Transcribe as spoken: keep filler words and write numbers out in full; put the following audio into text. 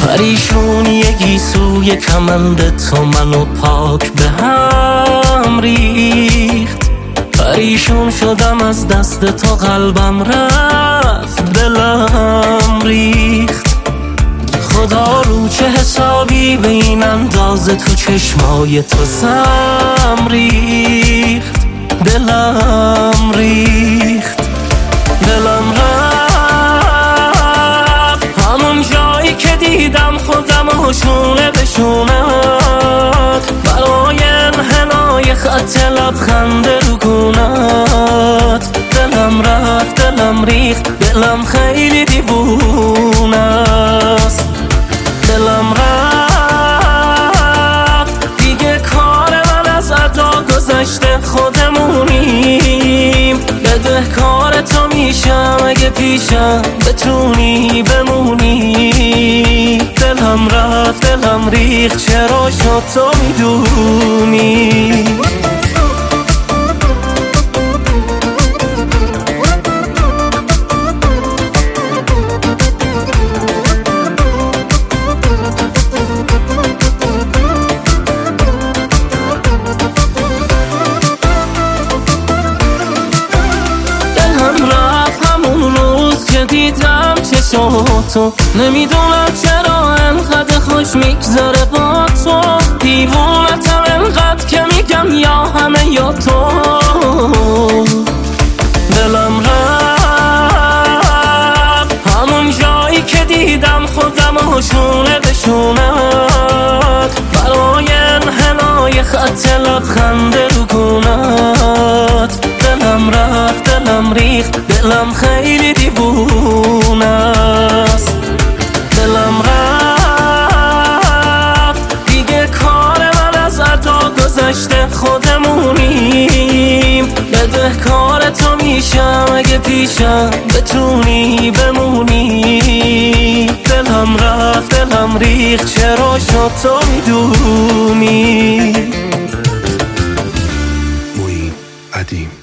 پریشونی گیسوی کمند تو منو پاک به هم ریخت. پریشون شدم از دست تو، قلبم رفت دلم ریخت. خدا رو چه حسابی به این اندازه تو چشمای تو سم ریخت. دلم ریخت، دلم رفت همون جایی که دیدم خودم و شونه به شونت. برای انحنای خط لبخند رو گونت. دلم رفت، دلم ریخت، دلم خیلی دیوونه است. دلم رفت دیگه، کار من از ادا گذشته، خودمونیم. بدهکار تو میشم اگه پیشم بتونی بمونی. دلم رفت، دلم ریخت، چرا شد تو میدونی. دیدم چشاتو، نمیدونم چرا انقدر خوش میگذره با تو. دیوونتم انقدر که میگم یا همه یا تو. دلم رفت همون جایی که دیدم خودم و شونه به شونت. برای انحنای خط لبخند رو گونت. دلم رفت، دلم ریخت، دلم خیلی دیوونه است. دلم رفت دیگه، کار من از ادا گذشته، خودمونیم. بدهکار تو میشم اگه پیشم بتونی بمونی. دلم رفت، دلم ریخت، چرا شد تو میدونی. معین قدیم.